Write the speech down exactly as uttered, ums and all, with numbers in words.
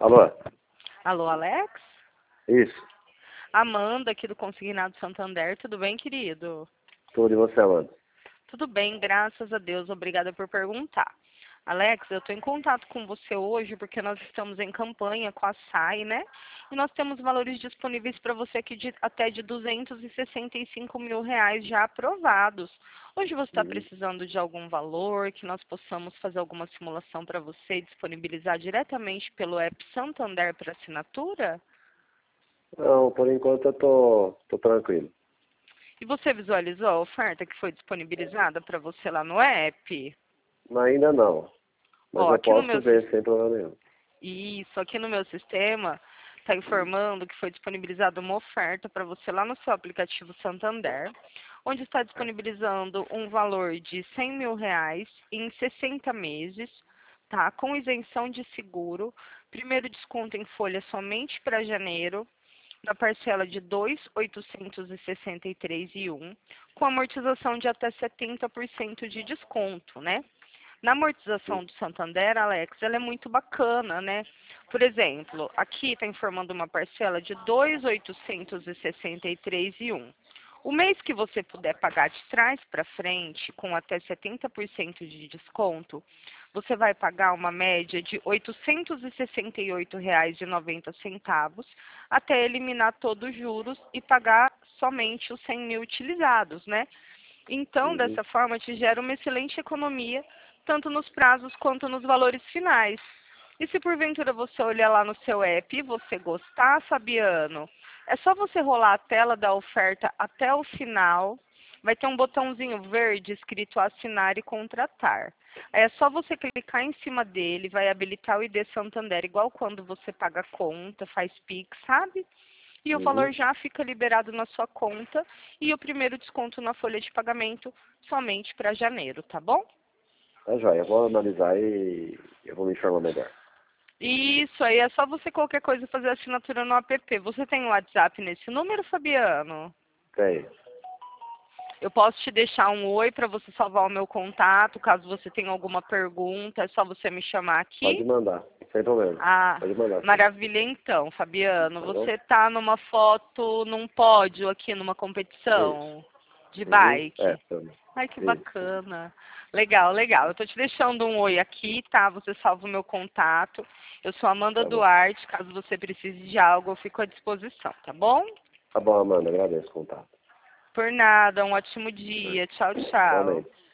Alô? Alô, Alex? Isso. Amanda, aqui do Consignado Santander. Tudo bem, querido? Tudo e você, Amanda? Tudo bem, graças a Deus. Obrigada por perguntar. Alex, eu estou em contato com você hoje porque nós estamos em campanha com a S A I, né? E nós temos valores disponíveis para você aqui de até de duzentos e sessenta e cinco mil reais já aprovados. Hoje você está Uhum. precisando de algum valor que nós possamos fazer alguma simulação para você e disponibilizar diretamente pelo app Santander para assinatura? Não, por enquanto eu tô, tô tranquilo. E você visualizou a oferta que foi disponibilizada para você lá no app? Mas ainda não. Mas Ó, eu aqui no posso meu ver sem problema nenhum. Isso, aqui no meu sistema está informando que foi disponibilizada uma oferta para você lá no seu aplicativo Santander, onde está disponibilizando um valor de cem mil reais em sessenta meses, tá? Com isenção de seguro, primeiro desconto em folha somente para janeiro, na parcela de dois mil oitocentos e sessenta e três reais e um, com amortização de até setenta por cento de desconto, né? Na amortização do Santander, Alex, ela é muito bacana, né? Por exemplo, aqui está informando uma parcela de dois mil oitocentos e sessenta e três reais e um. O mês que você puder pagar de trás para frente, com até setenta por cento de desconto, você vai pagar uma média de oitocentos e sessenta e oito reais e noventa centavos até eliminar todos os juros e pagar somente os cem mil utilizados, né? Então, Uhum. dessa forma, te gera uma excelente economia, tanto nos prazos quanto nos valores finais. E se porventura você olhar lá no seu app e você gostar, Fabiano, é só você rolar a tela da oferta até o final. Vai ter um botãozinho verde escrito assinar e contratar. Aí é só você clicar em cima dele, vai habilitar o I D Santander, igual quando você paga a conta, faz Pix, sabe? E o Uhum. valor já fica liberado na sua conta e o primeiro desconto na folha de pagamento somente para janeiro, tá bom? Tá joia, eu vou analisar e eu vou me informar melhor. Isso aí, é só você qualquer coisa fazer a assinatura no app. Você tem o WhatsApp nesse número, Fabiano? Tem. Eu posso te deixar um oi para você salvar o meu contato, caso você tenha alguma pergunta, é só você me chamar Pode aqui. mandar, sem problema. Ah, Pode mandar, sim. maravilha então, Fabiano. Tá bom? Você tá numa foto, num pódio aqui numa Isso. competição de Uhum. É, bike. tamo. Ai, que Isso. bacana. Legal, legal. Eu tô te deixando um oi aqui, tá? Você salva o meu contato. Eu sou Amanda Tá bom. Duarte. Caso você precise de algo, eu fico à disposição, tá bom? Tá bom, Amanda, agradeço o contato. Por nada, um ótimo dia. Tchau, tchau. Igualmente.